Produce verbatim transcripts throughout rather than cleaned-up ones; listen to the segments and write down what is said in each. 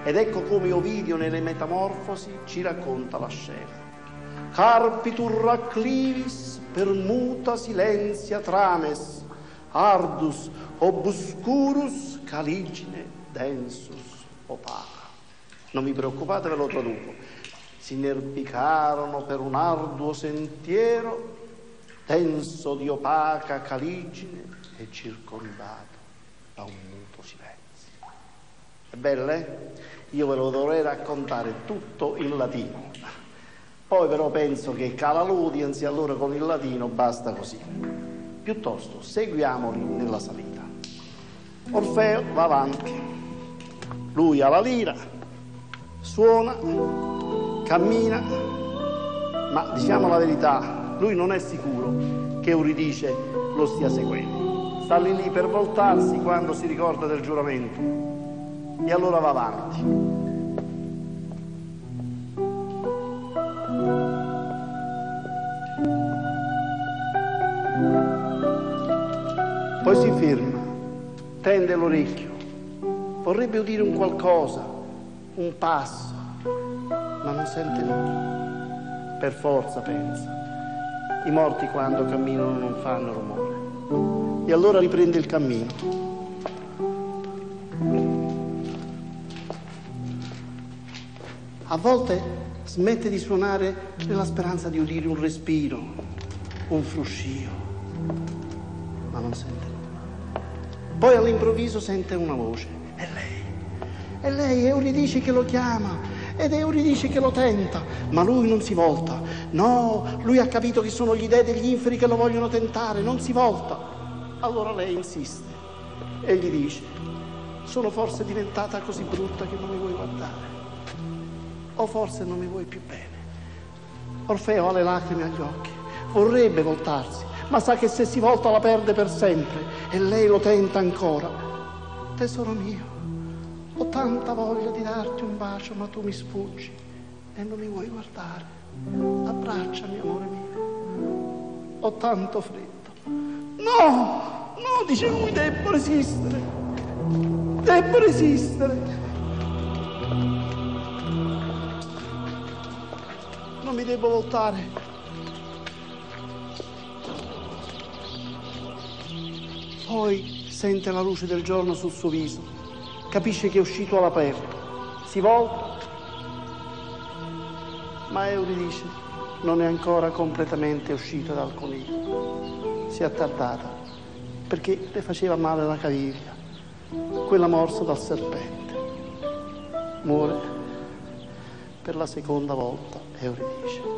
Ed ecco come Ovidio nelle Metamorfosi ci racconta la scena. Carpitur acclivis permuta silentia trames, ardus obscurus caligine densus opaca. Non vi preoccupate, ve lo traduco. Si inerpicarono per un arduo sentiero, denso di opaca caligine e circondato da un muto silenzio. È bello, eh? Io ve lo dovrei raccontare tutto in latino. Poi però penso che cala l'audience e allora con il latino basta così. Piuttosto seguiamoli nella salita. Orfeo va avanti. Lui ha la lira, suona, cammina, ma diciamo la verità, lui non è sicuro che Euridice lo stia seguendo. Sta lì lì per voltarsi quando si ricorda del giuramento e allora va avanti. Poi si ferma, tende l'orecchio, vorrebbe udire un qualcosa, un passo, ma non sente nulla. Per forza pensa, i morti quando camminano non fanno rumore. E allora riprende il cammino. A volte smette di suonare nella speranza di udire un respiro, un fruscio, ma non sente nulla. Poi all'improvviso sente una voce. È lei. È lei, è Euridice che lo chiama. Ed è Euridice che lo tenta. Ma lui non si volta. No, lui ha capito che sono gli dei degli inferi che lo vogliono tentare. Non si volta. Allora lei insiste. E gli dice: sono forse diventata così brutta che non mi vuoi guardare. O forse non mi vuoi più bene. Orfeo ha le lacrime agli occhi. Vorrebbe voltarsi, ma sa che se si volta la perde per sempre, e lei lo tenta ancora. Tesoro mio, ho tanta voglia di darti un bacio, ma tu mi sfuggi e non mi vuoi guardare. Abbracciami, amore mio. Ho tanto freddo. No, no, dice lui, devo resistere. Devo resistere. Non mi devo voltare. Poi sente la luce del giorno sul suo viso, capisce che è uscito all'aperto, si volta, ma Euridice non è ancora completamente uscita dal coniglio. Si è attardata perché le faceva male la caviglia, quella morsa dal serpente. Muore per la seconda volta Euridice.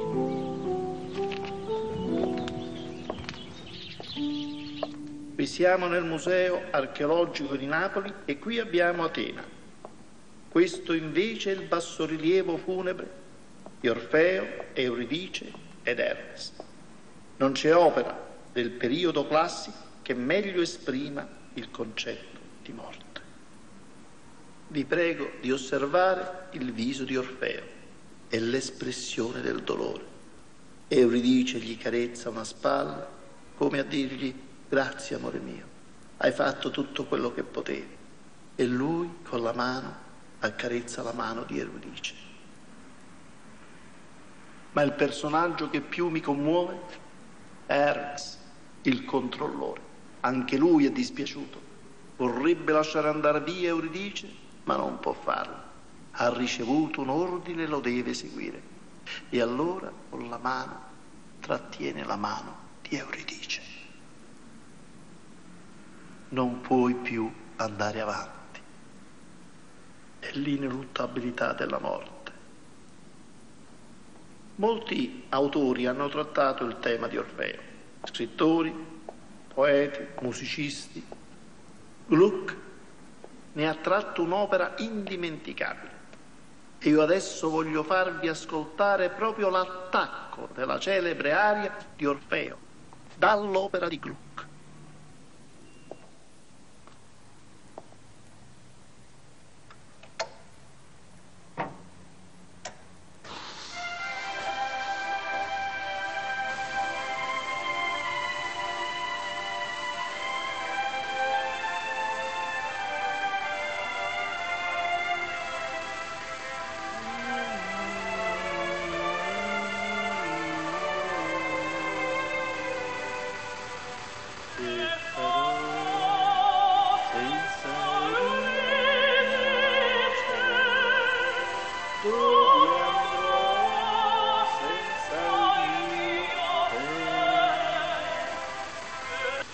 Qui siamo nel Museo Archeologico di Napoli e qui abbiamo Atena. Questo invece è il bassorilievo funebre di Orfeo, Euridice ed Hermes. Non c'è opera del periodo classico che meglio esprima il concetto di morte. Vi prego di osservare il viso di Orfeo e l'espressione del dolore. Euridice gli carezza una spalla come a dirgli: grazie, amore mio, hai fatto tutto quello che potevi. E lui, con la mano, accarezza la mano di Euridice. Ma il personaggio che più mi commuove è Hermes, il controllore. Anche lui è dispiaciuto. Vorrebbe lasciare andare via Euridice, ma non può farlo. Ha ricevuto un ordine e lo deve seguire. E allora, con la mano, trattiene la mano di Euridice. Non puoi più andare avanti. È l'ineluttabilità della morte. Molti autori hanno trattato il tema di Orfeo, scrittori, poeti, musicisti. Gluck ne ha tratto un'opera indimenticabile. E io adesso voglio farvi ascoltare proprio l'attacco della celebre aria di Orfeo dall'opera di Gluck.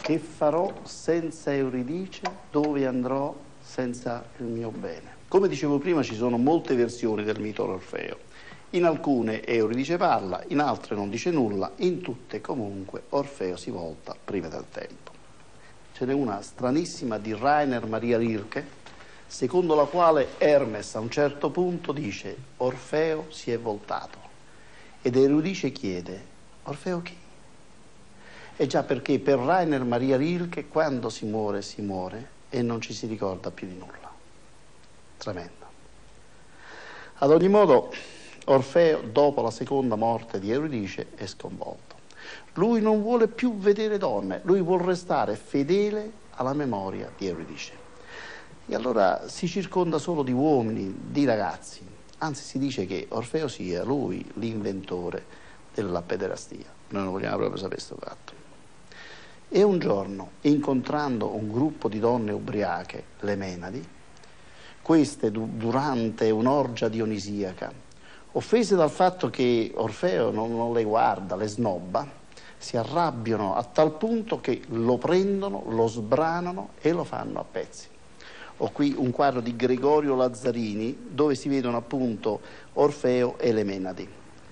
che farò senza Euridice, dove andrò senza il mio bene. Come dicevo prima, ci sono molte versioni del mito Orfeo. In alcune Euridice parla, in altre non dice nulla, in tutte comunque Orfeo si volta prima del tempo. Ce n'è una stranissima di Rainer Maria Rilke, secondo la quale Hermes a un certo punto dice Orfeo si è voltato ed Euridice chiede Orfeo chi? E già perché per Rainer Maria Rilke quando si muore si muore e non ci si ricorda più di nulla. Tremendo. Ad ogni modo Orfeo dopo la seconda morte di Euridice è sconvolto. Lui non vuole più vedere donne, lui vuole restare fedele alla memoria di Euridice. E allora si circonda solo di uomini, di ragazzi. Anzi, si dice che Orfeo sia lui l'inventore della pederastia. Noi non vogliamo proprio sapere questo fatto. E un giorno, incontrando un gruppo di donne ubriache, le Menadi, queste durante un'orgia dionisiaca, offese dal fatto che Orfeo non, non le guarda, le snobba, si arrabbiano a tal punto che lo prendono, lo sbranano e lo fanno a pezzi. Ho qui un quadro di Gregorio Lazzarini dove si vedono appunto Orfeo e le Menadi.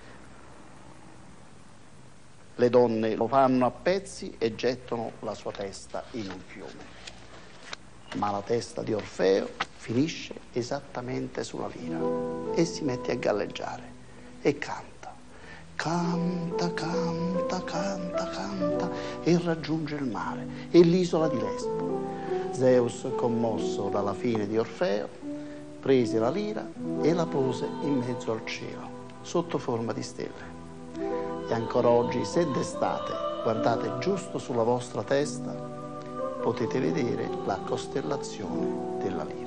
Le donne lo fanno a pezzi e gettano la sua testa in un fiume. Ma la testa di Orfeo finisce esattamente sulla lira e si mette a galleggiare e canta. Canta, canta, canta, canta e raggiunge il mare e l'isola di Lesbo. Zeus, commosso dalla fine di Orfeo, prese la lira e la pose in mezzo al cielo, sotto forma di stelle. E ancora oggi, se d'estate guardate giusto sulla vostra testa, potete vedere la costellazione della lira.